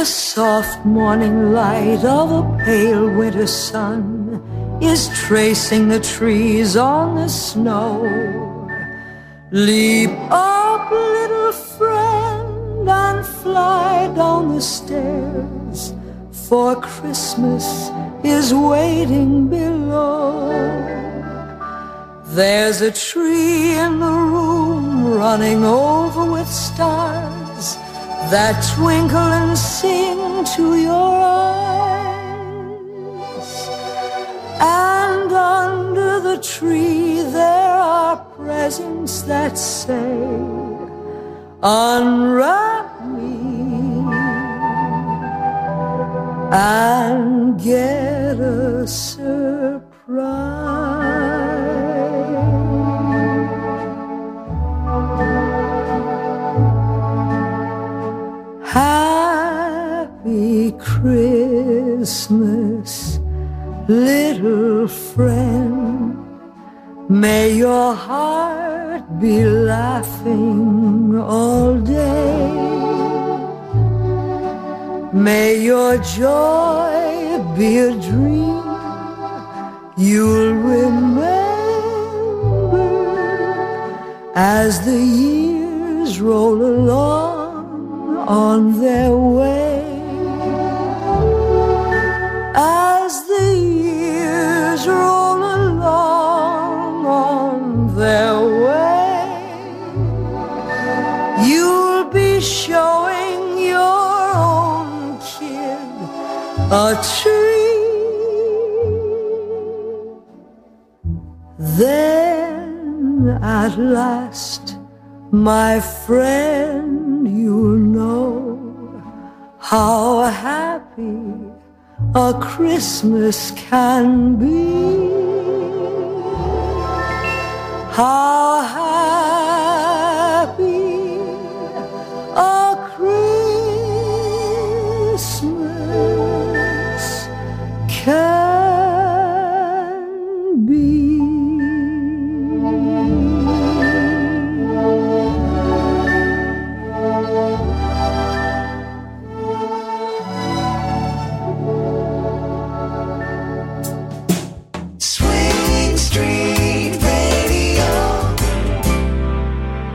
The soft morning light of a pale winter sun is tracing the trees on the snow. Leap up, little friend, and fly down the stairs, for Christmas is waiting below. There's a tree in the room running over with stars that twinkle and sing to your eyes. And under the tree there are presents that say, unwrap me and get a surprise. Happy Christmas, little friend. May your heart be laughing all day. May your joy be a dream you'll remember as the years roll along on their way. As the years roll along on their way, you'll be showing your own kid a tree. Then at last, my friend, you'll know how happy a Christmas can be. How